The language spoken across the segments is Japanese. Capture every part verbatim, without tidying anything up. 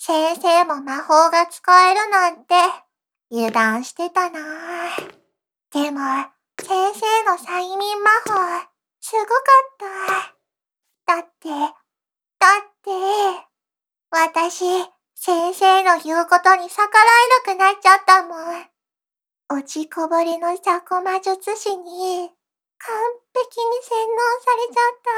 先生も魔法が使えるなんて油断してたなぁ。でも、先生の催眠魔法、すごかった。だって、だって、私、先生の言うことに逆らえなくなっちゃったもん。落ちこぼれの雑魚魔術師に、完璧に洗脳されちゃった。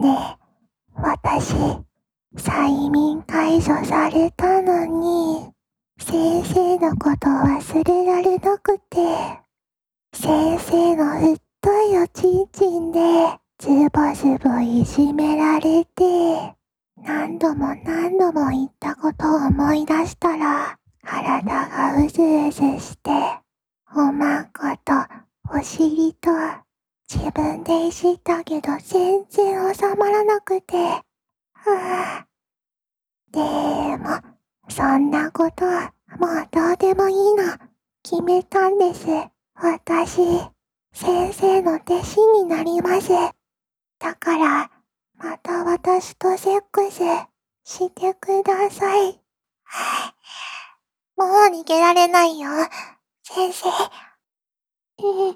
ねえ、私、催眠解除されたのに、先生のこと忘れられなくて、先生の太いおちんちんで、ズボズボいじめられて、何度も何度も言ったことを思い出したら、体がうずうずして、おまんことお尻と自分でいじったけど全然収まらなくて、ふぅ。でも、そんなこともうどうでもいいの。決めたんです。私、先生の弟子になります。だから、また私とセックスしてください。もう逃げられないよ、先生。うん。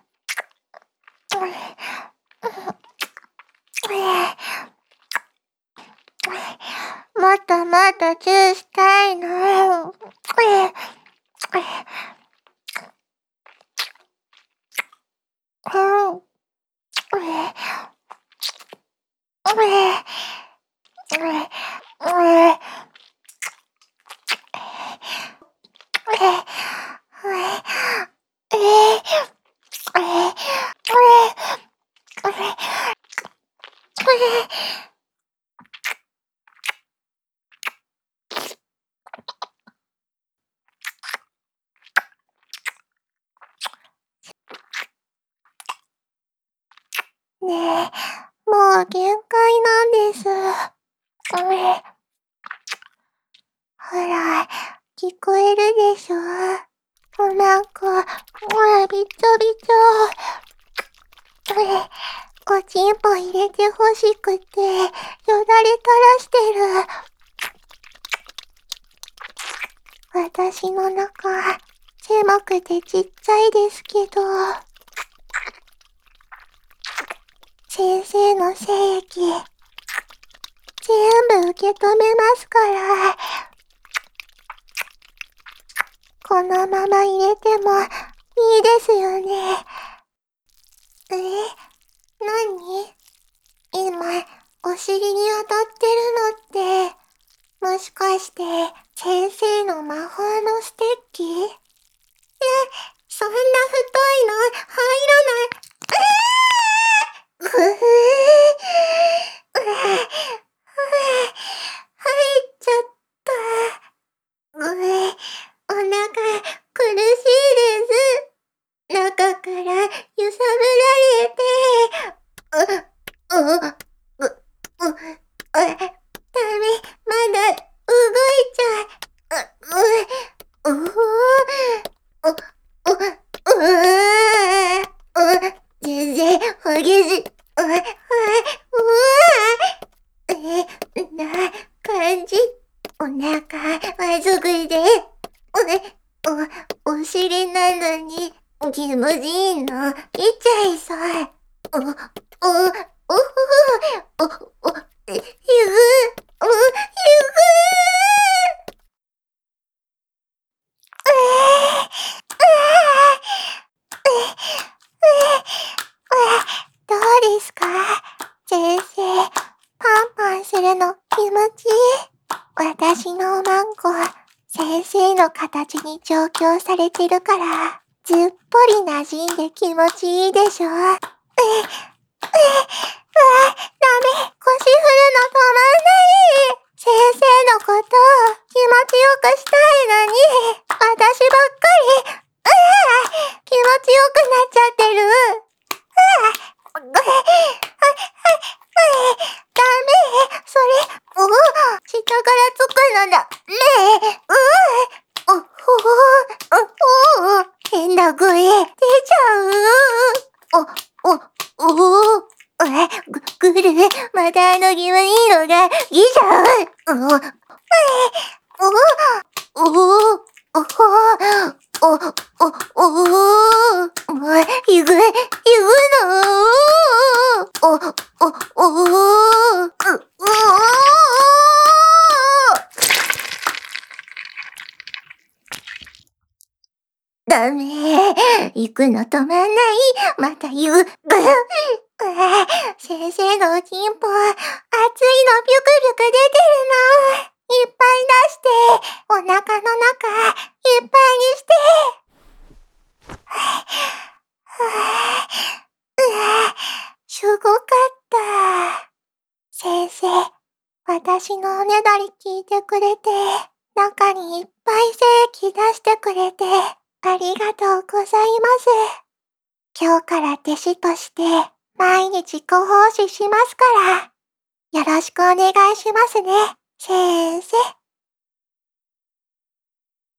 もっともっとチューしたいの。ねえ、もう限界なんです。ほら、聞こえるでしょ。おなんか、ほら、びちょびちょ。おちんぽ入れてほしくて、よだれ垂らしてる。私の中、狭くてちっちゃいですけど、先生の精液、全部受け止めますから、このまま入れてもいいですよね。え、なに？今、お尻に当たってるのって、もしかして先生の魔法のステッキ？え、そんな太いの入らない。うぅー、うぅー、入っちゃった。うぇ、お腹苦しいです。中から揺さぶられて、う、う、う、う、う、ダメ、まだ動いちゃう、う、う、う、う、う、う、全然激しい、う、う、う、え、な感じ、お腹まずくて、お、お尻なのに気持ちいいの、見ちゃいそう。お、お、お、お、お、お、ひぐ、お、ひぐ。どうですか先生、パンパンするの気持ちいい？私のおまんこ、先生の形に調教されてるから、ずっぽり馴染んで気持ちいいでしょ。え、え、うわ、ダメ、腰振るの止まんない。先生のこと、気持ちよくしたいのに、私ばっかり、うわ、気持ちよくなっちゃってる。うわ、うわ、うわ、ダメ、それ、うわ、下からつくのだ。ねえ、うわ、うほう、うほう、変な声、出ちゃう。お、お、おお、え、ぐ、ぐる、ぐる、 肌の色がギシャン。お、お、お、お、お、お、お、お、ゆぐ、ゆぐの。お、お、お、う、う、ダメ。行くの止まんない。また言う。先生のおちんぽ、熱いのピュクピュク出てるの。いっぱい出して、お腹の中、いっぱいにして。すごかった。先生、私のおねだり聞いてくれて、中にいっぱい精液出してくれて、ありがとうございます。今日から弟子として、毎日ご奉仕しますから、よろしくお願いしますね、先生。